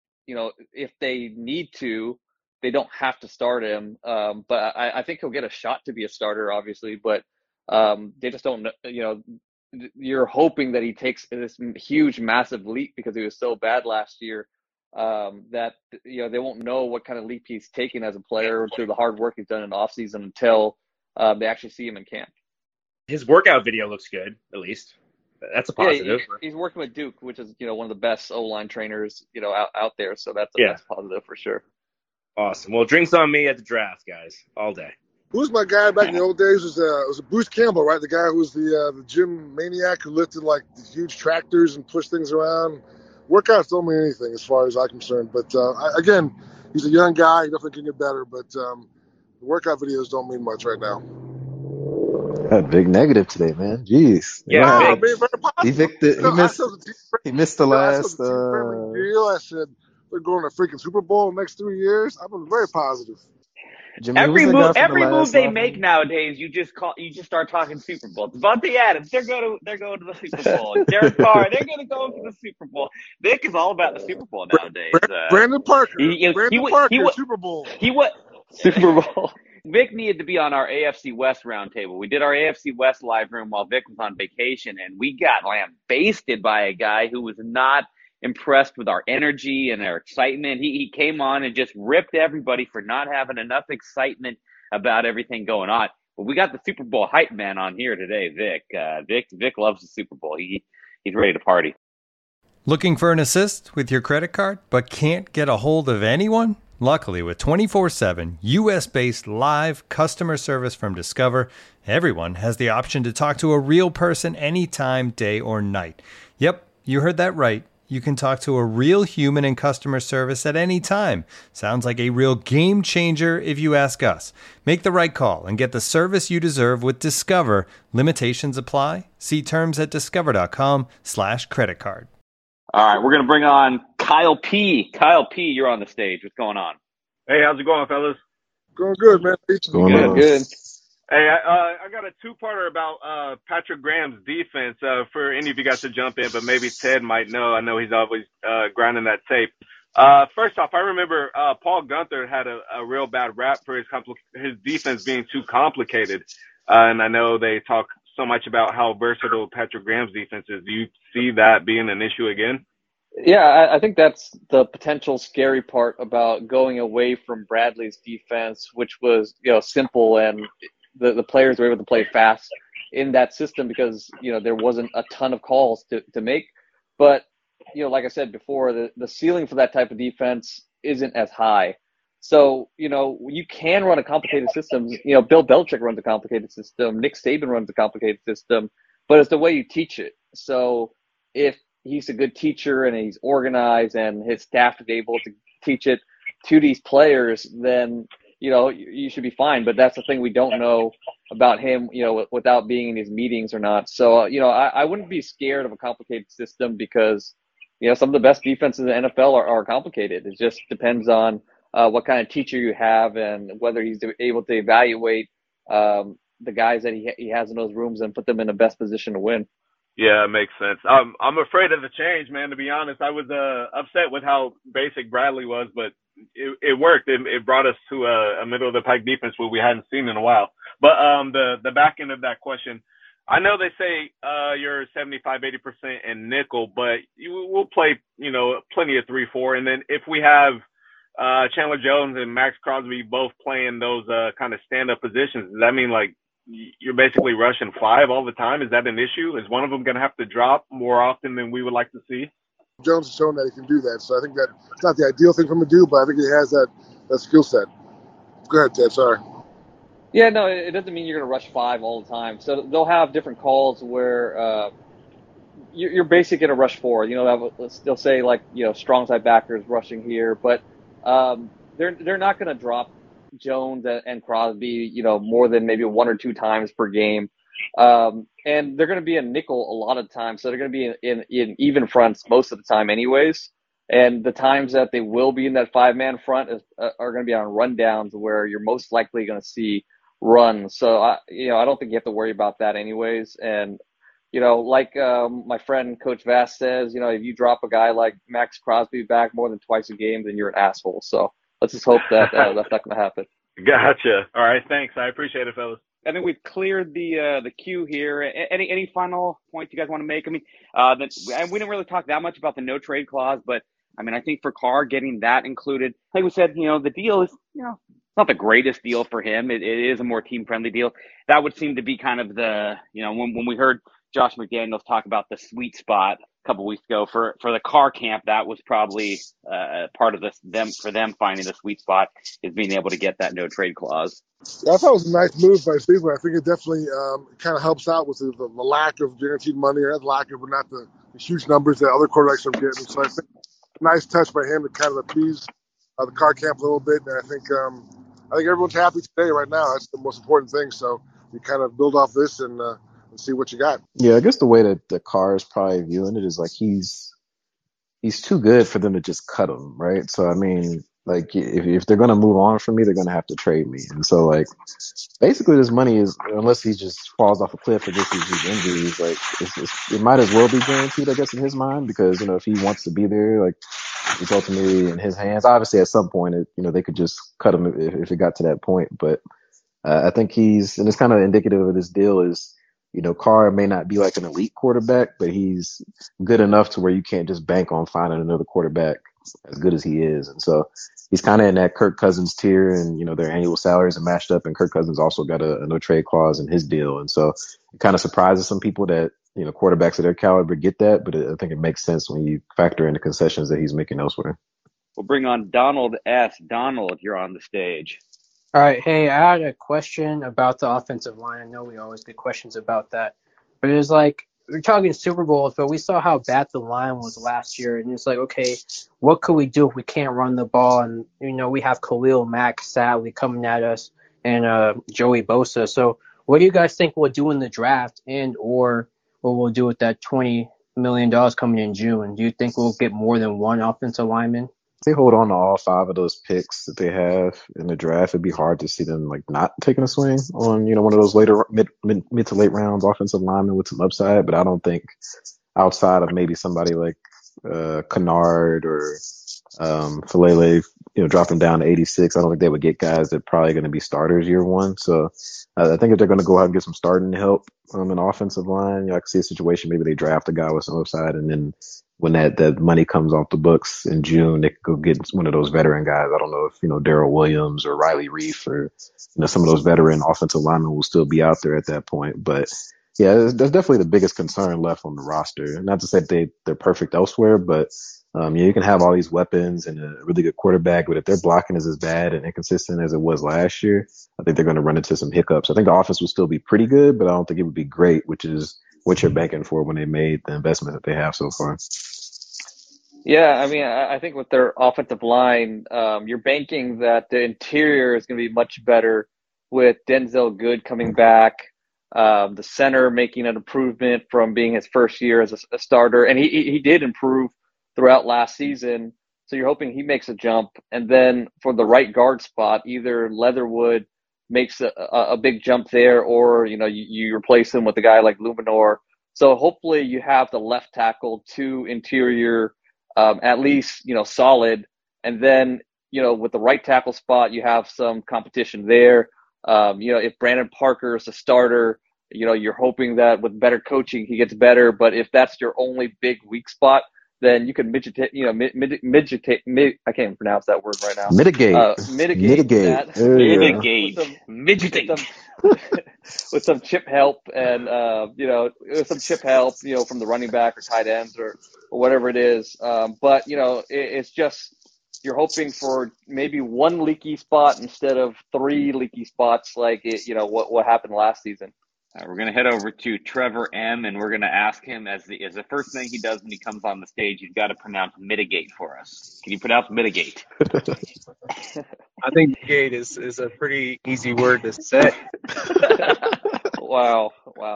Speaker 8: if they need to, they don't have to start him. But I think he'll get a shot to be a starter, obviously, but they just don't know, you're hoping that he takes this huge, massive leap because he was so bad last year that, they won't know what kind of leap he's taking as a player through the hard work he's done in the offseason until they actually see him in camp.
Speaker 13: His workout video looks good, at least. That's a positive.
Speaker 8: Yeah, he's working with Duke, which is, one of the best O-line trainers, out there. So that's positive for sure.
Speaker 13: Awesome. Well, drinks on me at the draft, guys, all day.
Speaker 7: Who's my guy back in the old days? It was Bruce Campbell, right? The guy who was the gym maniac who lifted like the huge tractors and pushed things around. Workouts don't mean anything as far as I'm concerned. But again, he's a young guy. He definitely can get better. But the workout videos don't mean much right now.
Speaker 6: That big negative today, man. Jeez. What
Speaker 5: Yeah,
Speaker 7: Nah,
Speaker 6: happened?
Speaker 5: big.
Speaker 7: being very
Speaker 6: He
Speaker 7: positive.
Speaker 6: Victor, he
Speaker 7: I
Speaker 6: missed
Speaker 7: said the team.
Speaker 6: he missed the
Speaker 7: I said
Speaker 6: last
Speaker 7: the team friendly deal. I said they're going to freaking Super Bowl in the next 3 years. I've been very positive.
Speaker 6: Jimmy, who's the guy from the
Speaker 5: Every move
Speaker 6: last
Speaker 5: they
Speaker 6: live
Speaker 5: make
Speaker 6: room?
Speaker 5: nowadays, you just start talking Super Bowl. Devontae Adams, they're going to the Super Bowl. Derek Carr, they're going to go to the Super Bowl. Vic is all about the Super Bowl nowadays.
Speaker 7: Brandon Parker,
Speaker 5: He
Speaker 7: Super Bowl.
Speaker 8: Super Bowl.
Speaker 5: Vic needed to be on our AFC West roundtable. We did our AFC West live room while Vic was on vacation, and we got lambasted by a guy who was not impressed with our energy and our excitement. He came on and just ripped everybody for not having enough excitement about everything going on. But we got the Super Bowl hype man on here today, Vic. Vic loves the Super Bowl. He's ready to party.
Speaker 1: Looking for an assist with your credit card, but can't get a hold of anyone? Luckily, with 24/7 U.S.-based live customer service from Discover, everyone has the option to talk to a real person anytime, day or night. Yep, you heard that right. You can talk to a real human in customer service at any time. Sounds like a real game changer if you ask us. Make the right call and get the service you deserve with Discover. Limitations apply. See terms at discover.com/creditcard.
Speaker 5: All right, we're going to bring on Kyle P. Kyle P., you're on the stage. What's going on?
Speaker 12: Hey, how's it going, fellas?
Speaker 7: Going good, man.
Speaker 8: Good.
Speaker 12: Hey, I got a two-parter about Patrick Graham's defense for any of you guys to jump in, but maybe Ted might know. I know he's always grinding that tape. First off, I remember Paul Gunther had a real bad rap for his defense being too complicated, and I know they talk so much about how versatile Patrick Graham's defense is. Do you see that being an issue again?
Speaker 8: Yeah, I think that's the potential scary part about going away from Bradley's defense, which was, simple, and the players were able to play fast in that system because, there wasn't a ton of calls to make. But, like I said before, the ceiling for that type of defense isn't as high. So, you can run a complicated system. Bill Belichick runs a complicated system. Nick Saban runs a complicated system, but it's the way you teach it. So if he's a good teacher and he's organized and his staff is able to teach it to these players, then, you should be fine. But that's the thing we don't know about him, without being in his meetings or not. So, I wouldn't be scared of a complicated system because, some of the best defenses in the NFL are complicated. It just depends on what kind of teacher you have and whether he's able to evaluate the guys that he has in those rooms and put them in the best position to win.
Speaker 12: Yeah, it makes sense. I'm afraid of the change, man, to be honest. I was upset with how basic Bradley was, but it worked. It brought us to a middle of the pack defense where we hadn't seen in a while. But the back end of that question, I know they say you're 75-80% in nickel, but we'll play, plenty of 3-4. And then if we have Chandler Jones and Max Crosby both playing those kind of stand-up positions, does that mean like you're basically rushing 5 all the time? Is that an issue? Is one of them going to have to drop more often than we would like to see?
Speaker 7: Jones has shown that he can do that, so I think that it's not the ideal thing for him to do, but I think he has that skill set. Go ahead, Ted. Sorry.
Speaker 8: Yeah, no, it doesn't mean you're going to rush 5 all the time. So they'll have different calls where you're basically going to rush 4. They'll say like, strong side backers rushing here, but they're not going to drop Jones and Crosby, more than maybe 1 or 2 times per game. And they're going to be in nickel a lot of times. So they're going to be in even fronts most of the time anyways. And the times that they will be in that 5-man front are going to be on rundowns where you're most likely going to see runs. So, I don't think you have to worry about that anyways. And, like my friend Coach Vass says, if you drop a guy like Max Crosby back more than twice a game, then you're an asshole. So let's just hope that that's not going to happen.
Speaker 12: Gotcha. All right. Thanks. I appreciate it, fellas.
Speaker 5: I think we've cleared the queue here. Any final points you guys want to make? I mean, we didn't really talk that much about the no trade clause, but I think for Carr getting that included, like we said, the deal is, it's not the greatest deal for him. It is a more team friendly deal. That would seem to be kind of the, when we heard Josh McDaniels talk about the sweet spot a couple weeks ago for the Carr camp, that was probably part of them finding the sweet spot is being able to get that no trade clause.
Speaker 7: Yeah, I thought it was a nice move by Cleveland. I think it definitely kind of helps out with the lack of guaranteed money, or the lack of not the huge numbers that other quarterbacks are getting. So I think a nice touch by him to kind of appease the Carr camp a little bit. And I think everyone's happy today right now. That's the most important thing. So you kind of build off this and see what you got.
Speaker 6: Yeah, I guess the way that the Carr is probably viewing it is like he's too good for them to just cut him, right? So I mean, like if they're gonna move on from me, they're gonna have to trade me. And so like basically this money is, unless he just falls off a cliff or just these injuries, like it might as well be guaranteed, I guess, in his mind, because if he wants to be there, like it's ultimately in his hands. Obviously, at some point, they could just cut him if it got to that point. But I think and it's kind of indicative of this deal is, Carr may not be like an elite quarterback, but he's good enough to where you can't just bank on finding another quarterback as good as he is. And so he's kind of in that Kirk Cousins tier, and, their annual salaries are matched up, and Kirk Cousins also got a no trade clause in his deal. And so it kind of surprises some people that, quarterbacks of their caliber get that, but I think it makes sense when you factor in the concessions that he's making elsewhere.
Speaker 5: We'll bring on Donald S. Donald, you're on the stage.
Speaker 14: All right. Hey, I had a question about the offensive line. I know we always get questions about that. But it was like, we're talking Super Bowls, but we saw how bad the line was last year. And it's like, okay, what could we do if we can't run the ball? And, we have Khalil Mack sadly coming at us and Joey Bosa. So what do you guys think we'll do in the draft or what we'll do with that $20 million coming in June? Do you think we'll get more than one offensive lineman?
Speaker 6: If they hold on to all 5 of those picks that they have in the draft, it'd be hard to see them like not taking a swing on, one of those later mid to late rounds offensive linemen with some upside. But I don't think outside of maybe somebody like Kennard or Falele, dropping down to 86, I don't think they would get guys that are probably going to be starters year one. So I think if they're going to go out and get some starting help in the offensive line, I can see a situation maybe they draft a guy with some upside, and then when that money comes off the books in June, they could go get one of those veteran guys. I don't know if, Darrell Williams or Riley Reif or, some of those veteran offensive linemen will still be out there at that point. But yeah, that's definitely the biggest concern left on the roster. Not to say they're perfect elsewhere, but you can have all these weapons and a really good quarterback, but if their blocking is as bad and inconsistent as it was last year, I think they're going to run into some hiccups. I think the offense will still be pretty good, but I don't think it would be great, which is what you're banking for when they made the investment that they have so far.
Speaker 8: Yeah, I mean, I think with their offensive line, you're banking that the interior is going to be much better with Denzel Good coming back, the center making an improvement from being his first year as a starter. And he did improve throughout last season. So you're hoping he makes a jump. And then for the right guard spot, either Leatherwood makes a big jump there, or, you replace him with a guy like Luminor. So hopefully you have the left tackle to interior at least, solid. And then, with the right tackle spot, you have some competition there. If Brandon Parker is a starter, you're hoping that with better coaching, he gets better. But if that's your only big weak spot, then you can mitigate. I can't even pronounce that word right now.
Speaker 6: Mitigate
Speaker 8: that.
Speaker 5: Mitigate.
Speaker 8: With some chip help and, with some chip help, from the running back or tight ends or whatever it is. But, it's just you're hoping for maybe one leaky spot instead of 3 leaky spots like what happened last season.
Speaker 5: We're going to head over to Trevor M, and we're going to ask him as the first thing he does when he comes on the stage, he's got to pronounce mitigate for us. Can you pronounce mitigate?
Speaker 15: I think mitigate is a pretty easy word to say.
Speaker 8: Wow.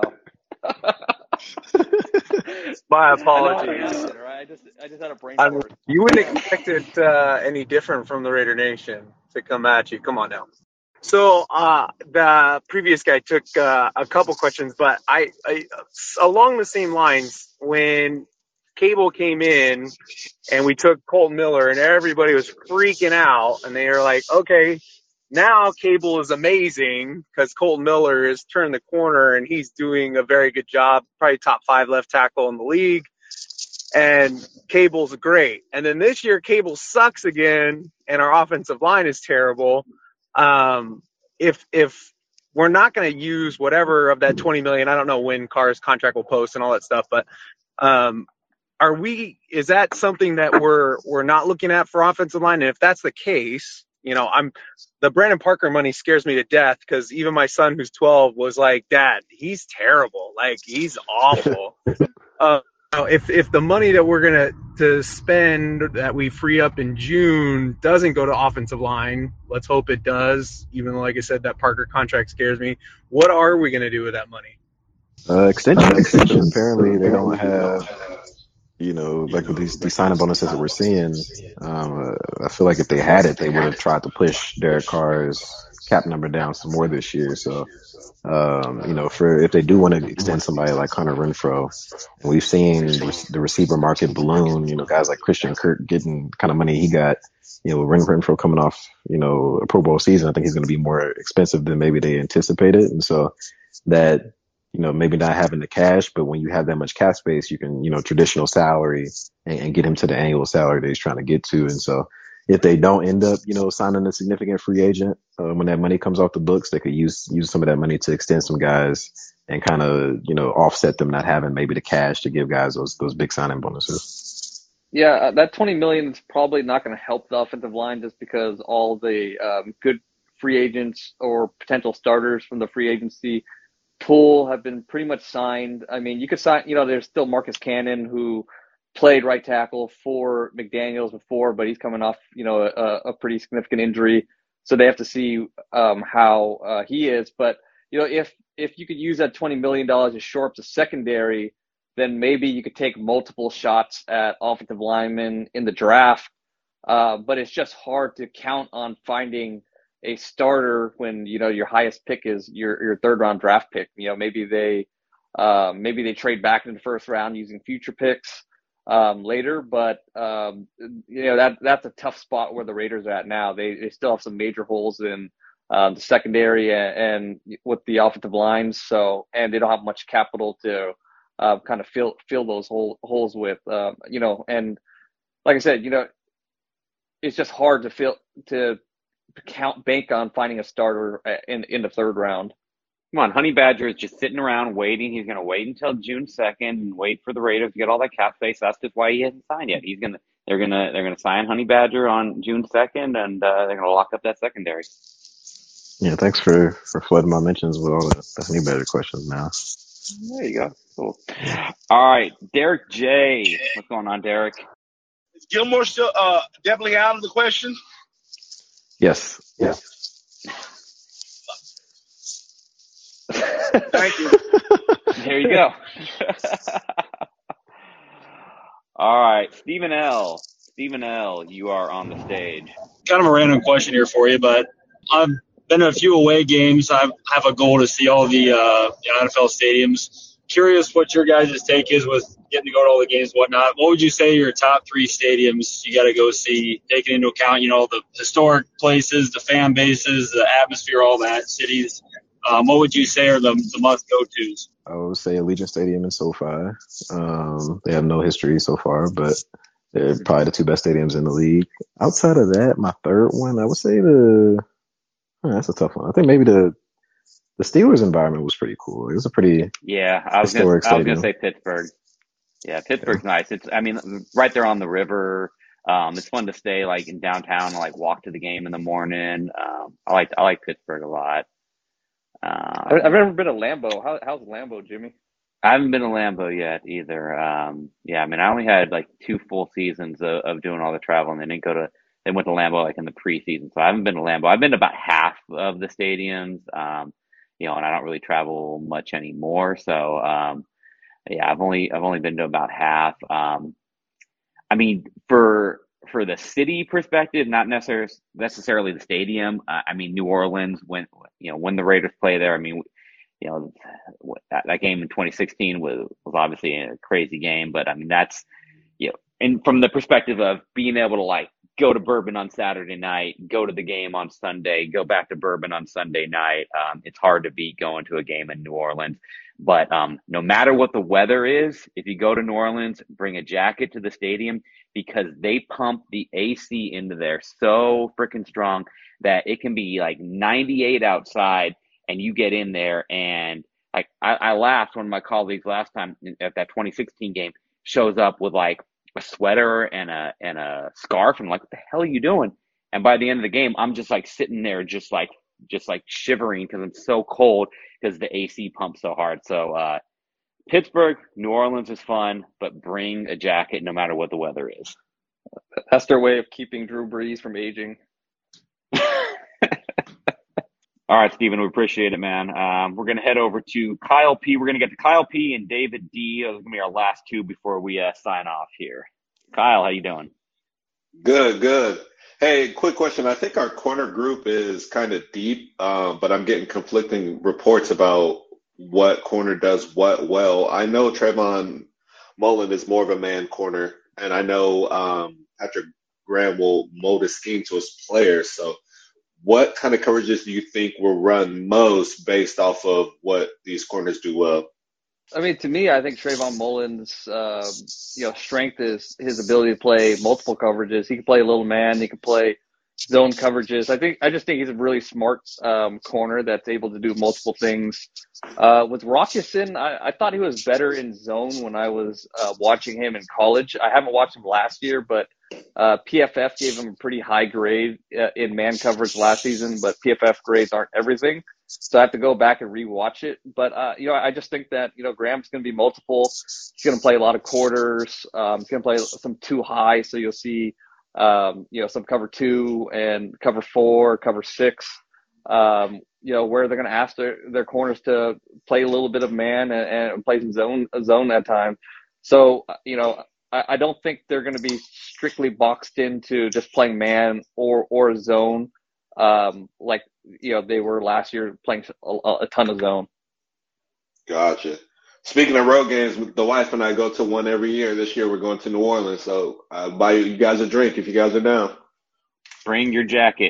Speaker 15: My apologies.
Speaker 8: I just had a brain fart.
Speaker 15: You wouldn't expect it any different from the Raider Nation to come at you. Come on now. So the previous guy took a couple questions, but I along the same lines, when Cable came in and we took Colton Miller and everybody was freaking out and they were like, okay, now Cable is amazing because Colton Miller has turned the corner and he's doing a very good job, probably top 5 left tackle in the league. And Cable's great. And then this year Cable sucks again and our offensive line is terrible. If we're not going to use whatever of that $20 million, I don't know when Carr's contract will post and all that stuff, but is that something that we're not looking at for offensive line? And if that's the case, the Brandon Parker money scares me to death because even my son who's 12 was like, Dad, he's terrible. Like he's awful. if the money that we're gonna to spend that we free up in June doesn't go to offensive line, let's hope it does. Even though, like I said, that Parker contract scares me. What are we gonna do with that money?
Speaker 6: Extensions. So apparently they don't have, like with these signing bonuses that we're seeing. I feel like if they had it, they would have tried to push Derek Carr's cap number down some more this year. So, for if they do want to extend somebody like Hunter Renfrow, and we've seen the receiver market balloon. Guys like Christian Kirk getting kind of money he got. With Renfrow coming off, a Pro Bowl season, I think he's going to be more expensive than maybe they anticipated, and so that. Maybe not having the cash, but when you have that much cap space, you can, traditional salary and get him to the annual salary that he's trying to get to. And so if they don't end up, signing a significant free agent, when that money comes off the books, they could use some of that money to extend some guys and kind of, offset them not having maybe the cash to give guys those big signing bonuses.
Speaker 8: Yeah, that $20 million is probably not going to help the offensive line just because all the good free agents or potential starters from the free agency pool have been pretty much signed. I mean, you could sign, there's still Marcus Cannon who played right tackle for McDaniels before, but he's coming off, a pretty significant injury. So they have to see how he is. But, if you could use that $20 million to shore up the secondary, then maybe you could take multiple shots at offensive linemen in the draft. But it's just hard to count on finding a starter when your highest pick is your third round draft pick. Maybe they trade back in the first round using future picks later, but that's a tough spot where the Raiders are at now. They still have some major holes in the secondary and with the offensive lines, and they don't have much capital to kind of fill those holes with. And like I said, it's just hard to bank on finding a starter in the third round.
Speaker 5: Come on, Honey Badger is just sitting around waiting. He's going to wait until June 2nd and wait for the Raiders to get all that cap space. That's just why he hasn't signed yet. They're gonna sign Honey Badger on June 2nd, and they're gonna lock up that secondary.
Speaker 6: Yeah, thanks for flooding my mentions with all the Honey Badger questions now.
Speaker 5: There you go. Cool. All right, Derek J. What's going on, Derek?
Speaker 16: Is Gilmore still definitely out of the question?
Speaker 6: Yes.
Speaker 16: Thank you.
Speaker 5: There you go. All right, Stephen L. Stephen L., you are on the stage.
Speaker 17: Kind of a random question here for you, but I've been to a few away games. I have a goal to see all the NFL stadiums. Curious what your guys' take is with getting to go to all the games and whatnot. What would you say are your top three stadiums you got to go see, taking into account, the historic places, the fan bases, the atmosphere, all that, cities? What would you say are the must-go-tos?
Speaker 6: I would say Allegiant Stadium in SoFi. They have no history so far, but they're probably the two best stadiums in the league. Outside of that, my third one, I would say that's a tough one. I think maybe the Steelers environment was pretty cool. It was a pretty historic stadium.
Speaker 5: I was gonna say Pittsburgh. Yeah, Pittsburgh's nice. It's right there on the river. It's fun to stay in downtown and walk to the game in the morning. I like Pittsburgh a lot.
Speaker 8: I've never been to Lambeau. How's Lambeau, Jimmy?
Speaker 5: I haven't been to Lambeau yet either. I only had 2 full seasons of doing all the travel, and they went to Lambeau in the preseason. So I haven't been to Lambeau. I've been to about half of the stadiums. And I don't really travel much anymore. So I've only been to about half. For the city perspective, not necessarily the stadium. New Orleans, when the Raiders play there, that game in 2016 was obviously a crazy game, but that's, and from the perspective of being able to go to Bourbon on Saturday night, go to the game on Sunday, go back to Bourbon on Sunday night. It's hard to beat going to a game in New Orleans. But no matter what the weather is, if you go to New Orleans, bring a jacket to the stadium because they pump the AC into there so freaking strong that it can be 98 outside and you get in there and I laughed when my colleagues last time at that 2016 game shows up with a sweater and a scarf and what the hell are you doing? And by the end of the game, I'm just sitting there just shivering because I'm so cold because the AC pumps so hard. So Pittsburgh, New Orleans is fun, but bring a jacket no matter what the weather is.
Speaker 8: That's their way of keeping Drew Brees from aging.
Speaker 5: All right, Steven, we appreciate it, man. We're going to head over to Kyle P. We're going to get to Kyle P. and David D. Those are going to be our last two before we sign off here. Kyle, how you doing?
Speaker 18: Good. Hey, quick question. I think our corner group is kind of deep, but I'm getting conflicting reports about what corner does what well. I know Trayvon Mullen is more of a man corner, and I know Patrick Graham will mold his scheme to his players. So what kind of coverages do you think will run most based off of what these corners do well?
Speaker 8: I mean, to me, I think Trayvon Mullen's strength is his ability to play multiple coverages. He can play little man. He can play zone coverages. I just think he's a really smart corner that's able to do multiple things. With Rockison, I thought he was better in zone when I was watching him in college. I haven't watched him last year, but PFF gave him a pretty high grade in man coverage last season, but PFF grades aren't everything. So I have to go back and rewatch it. But, I just think that, Graham's going to be multiple. He's going to play a lot of quarters. He's going to play some too high. So you'll see, some cover 2 and cover 4, cover 6, where they're going to ask their corners to play a little bit of man and play some zone at time. So, I don't think they're going to be strictly boxed into just playing man or zone. They were last year playing a ton of zone.
Speaker 18: Gotcha. Speaking of road games, the wife and I go to one every year. This year we're going to New Orleans, so I'll buy you guys a drink if you guys are down.
Speaker 5: Bring your jacket.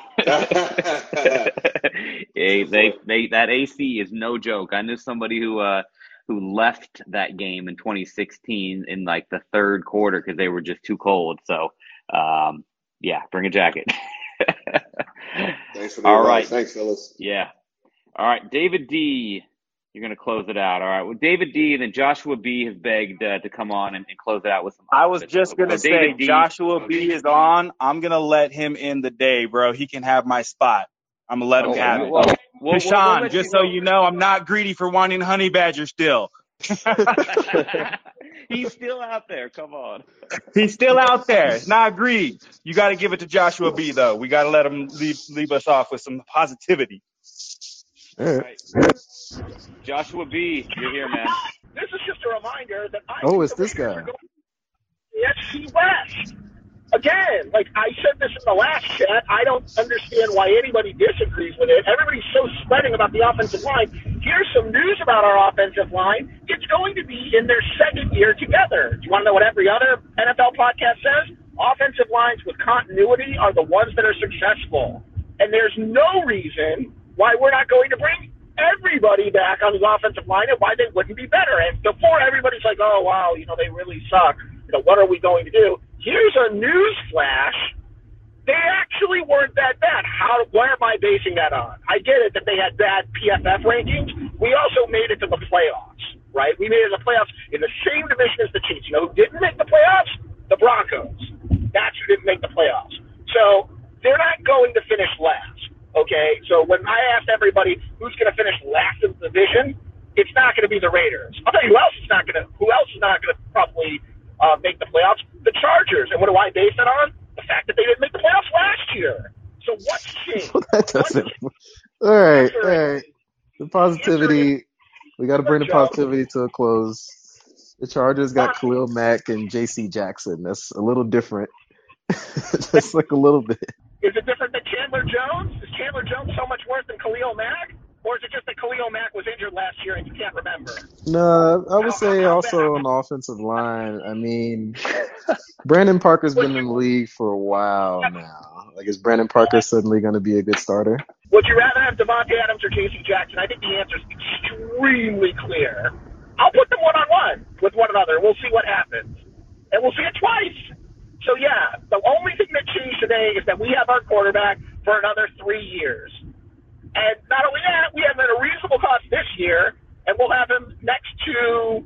Speaker 5: Hey, that AC is no joke. I knew somebody who left that game in 2016 in like the third quarter because they were just too cold. So, bring a jacket.
Speaker 18: Thanks for the
Speaker 5: All
Speaker 18: advice.
Speaker 5: right.
Speaker 18: Thanks, fellas.
Speaker 5: Yeah. All right, David D., you're going to close it out. All right. Well, David D. and then Joshua B. has begged to come on and close it out with some.
Speaker 19: I was just going to say,
Speaker 5: David D.
Speaker 19: Joshua B. is on. I'm going to let him in the day, bro. He can have my spot. I'm going to let him have it. Deshaun, just so you know, I'm not greedy for wanting Honey Badger still.
Speaker 5: He's still out there. Come on.
Speaker 19: He's still out there. It's not greed. You got to give it to Joshua B., though. We got to let him leave us off with some positivity.
Speaker 5: All right. Joshua B., you're here, man.
Speaker 20: This is just a reminder that
Speaker 21: it's this guy.
Speaker 20: The FC West. Again, I said this in the last chat, I don't understand why anybody disagrees with it. Everybody's so spreading about the offensive line. Here's some news about our offensive line. It's going to be in their second year together. Do you want to know what every other NFL podcast says? Offensive lines with continuity are the ones that are successful. And there's no reason why we're not going to bring everybody back on the offensive line and why they wouldn't be better. And before everybody's like, oh, wow, they really suck. What are we going to do? Here's a news flash. They actually weren't that bad. Why am I basing that on? I get it that they had bad PFF rankings. We also made it to the playoffs, right? We made it to the playoffs in the same division as the Chiefs. You know who didn't make the playoffs? The Broncos. That's who didn't make the playoffs. So they're not going to finish last, okay? So when I asked everybody who's going to finish last in the division, it's not going to be the Raiders. I'll tell you who else is not going to probably make the playoffs? The Chargers. And what do I base that on? The fact that they didn't make the playoffs last year. So what's changed?
Speaker 21: That doesn't. All right. The positivity. We got to bring the positivity to a close. The Chargers got Khalil Mack and J.C. Jackson. That's a little different. Just a little bit.
Speaker 20: Is it different than Chandler Jones? Is Chandler Jones so much worse than Khalil Mack? Or is it just that Khalil Mack was injured last year and you can't remember?
Speaker 21: No, I would say also on the offensive line. I mean, Brandon Parker's been in the league for a while now. Is Brandon Parker suddenly going to be a good starter?
Speaker 20: Would you rather have Devontae Adams or J.C. Jackson? I think the answer is extremely clear. I'll put them one-on-one with one another. We'll see what happens. And we'll see it twice. So, yeah, the only thing that changed today is that we have our quarterback for another 3 years. And not only that, we have him at a reasonable cost this year, and we'll have him next to,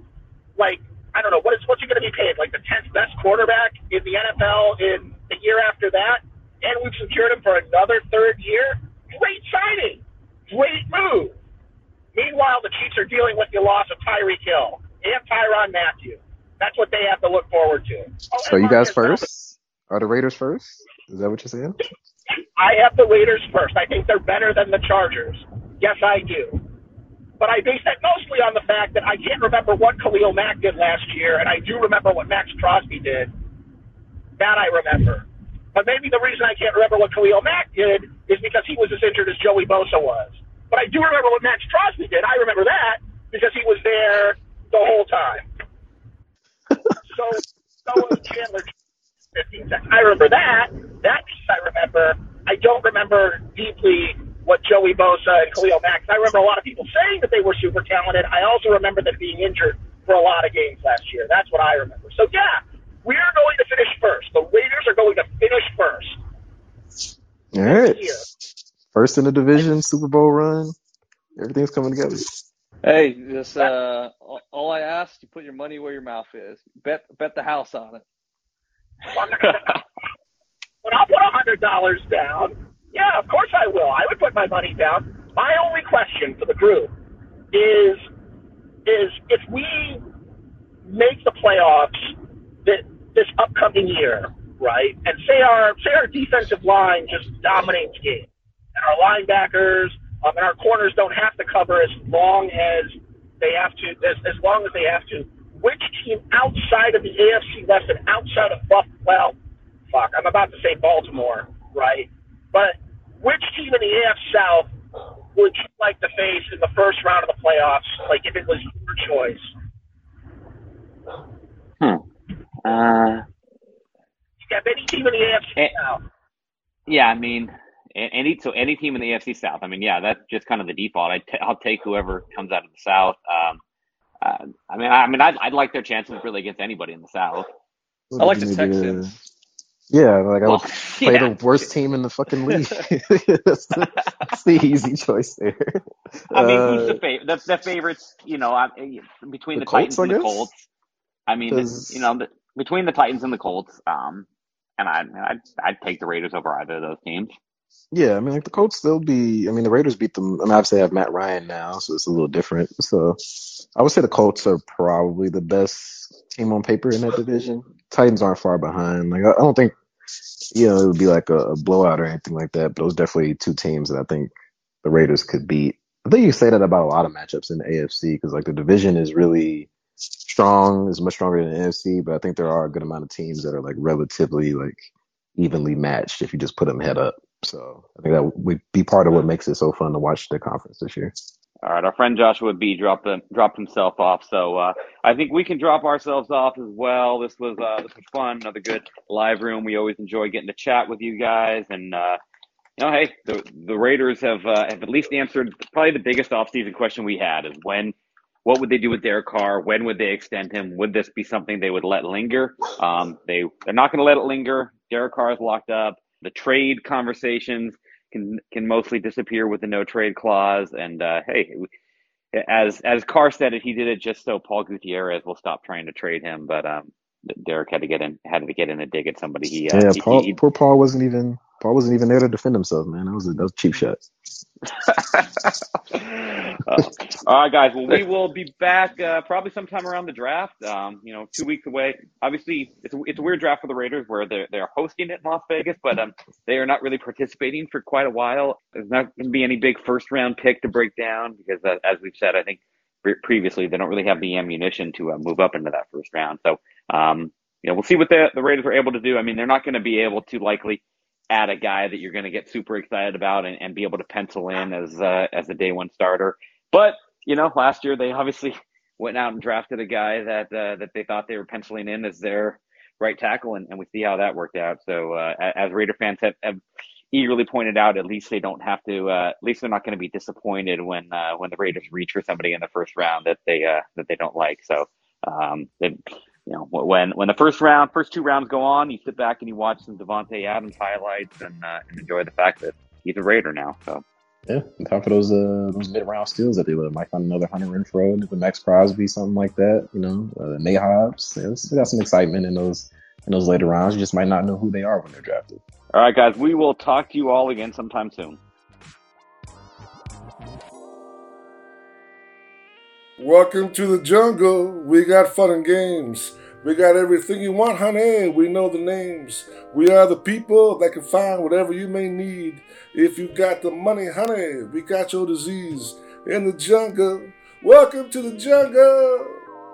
Speaker 20: I don't know, what's he going to be paid? The 10th best quarterback in the NFL in the year after that? And we've secured him for another third year? Great signing. Great move. Meanwhile, Meanwhile, the Chiefs are dealing with the loss of Tyreek Hill and Tyrann Mathieu. That's what they have to look forward to.
Speaker 21: So you guys first? Are the Raiders first? Is that what you're saying?
Speaker 20: I have the Raiders first. I think they're better than the Chargers. Yes, I do. But I base that mostly on the fact that I can't remember what Khalil Mack did last year, and I do remember what Max Crosby did. That I remember. But maybe the reason I can't remember what Khalil Mack did is because he was as injured as Joey Bosa was. But I do remember what Max Crosby did. I remember that because he was there the whole time. So was Chandler 15 seconds. I remember that. That piece I remember. I don't remember deeply what Joey Bosa and Khalil Mack. I remember a lot of people saying that they were super talented. I also remember them being injured for a lot of games last year. That's what I remember. So, yeah, we're going to finish first. The Raiders are going to finish first.
Speaker 21: All right. First in the division, Super Bowl run. Everything's coming together.
Speaker 8: Hey, just all I ask, you put your money where your mouth is. Bet the house on it.
Speaker 20: When I'll put $100 down, yeah, of course I will. I would put my money down. My only question for the group is if we make the playoffs this upcoming year, right, and say our defensive line just dominates games, and our linebackers and our corners don't have to cover as long as they have to, as long as they have to, which team outside of the AFC West and outside of I'm about to say Baltimore, right? But which team in the AFC South would you like to face in the first round of the playoffs, like if it was your choice? You have any team in the AFC South?
Speaker 5: Yeah, I mean, any team in the AFC South. I mean, yeah, that's just kind of the default. I'll take whoever comes out of the South. I'd like their chances really against anybody in the South.
Speaker 8: I like the Texans.
Speaker 21: Yeah, like I would play the worst team in the fucking league. That's the easy choice there.
Speaker 5: I mean, who's the favorites? Between the Titans and the Colts. I mean, between the Titans and the Colts, and I'd take the Raiders over either of those teams.
Speaker 21: Yeah, I mean, like the Colts still the Raiders beat them. I mean, obviously they have Matt Ryan now, so it's a little different. So I would say the Colts are probably the best team on paper in that division. Titans aren't far behind. Like I don't think, it would be like a blowout or anything like that. But those definitely two teams that I think the Raiders could beat. I think you say that about a lot of matchups in the AFC because like the division is really strong, is much stronger than the AFC. But I think there are a good amount of teams that are like relatively like evenly matched if you just put them head up. So I think that would be part of what makes it so fun to watch the conference this year.
Speaker 5: All right, our friend Joshua B dropped himself off, so I think we can drop ourselves off as well. This was fun, another good live room. We always enjoy getting to chat with you guys, and hey, the Raiders have at least answered probably the biggest offseason question we had: is what would they do with Derek Carr? When would they extend him? Would this be something they would let linger? They're not going to let it linger. Derek Carr is locked up. The trade conversations can mostly disappear with the no trade clause. And hey, as Carr said it, he did it just so Paul Gutierrez will stop trying to trade him. But Derek had to get in a dig at somebody.
Speaker 21: Poor Paul wasn't even there to defend himself, man. That was a cheap shot.
Speaker 5: All right, guys. Well, we will be back probably sometime around the draft. 2 weeks away. Obviously, it's a weird draft for the Raiders where they're hosting it in Las Vegas, but they are not really participating for quite a while. There's not going to be any big first round pick to break down because, as we've said, I think previously they don't really have the ammunition to move up into that first round. So, we'll see what the Raiders are able to do. I mean, they're not going to be able to likely add a guy that you're going to get super excited about and be able to pencil in as a day one starter. But, last year they obviously went out and drafted a guy that they thought they were penciling in as their right tackle, and we see how that worked out. So as Raider fans have eagerly pointed out, at least they don't have to. At least they're not going to be disappointed when the Raiders reach for somebody in the first round that they don't like. So when the first two rounds go on, you sit back and you watch some Devontae Adams highlights and enjoy the fact that he's a Raider now. So.
Speaker 21: Yeah, on top of those mid-round steals that they might find another Hunter Renfrow, the Max Crosby, something like that. Nate Hobbs. Yeah, they got some excitement in those later rounds. You just might not know who they are when they're drafted.
Speaker 5: All right, guys, we will talk to you all again sometime soon.
Speaker 7: Welcome to the jungle. We got fun and games. We got everything you want, honey. We know the names. We are the people that can find whatever you may need. If you got the money, honey, we got your disease. In the jungle. Welcome to the jungle.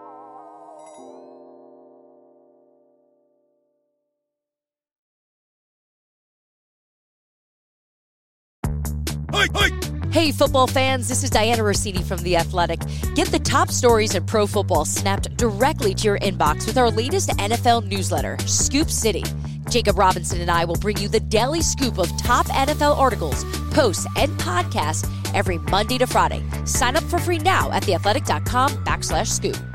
Speaker 2: Hey, football fans, this is Diana Rossini from The Athletic. Get the top stories in pro football snapped directly to your inbox with our latest NFL newsletter, Scoop City. Jacob Robinson and I will bring you the daily scoop of top NFL articles, posts, and podcasts every Monday to Friday. Sign up for free now at theathletic.com/scoop.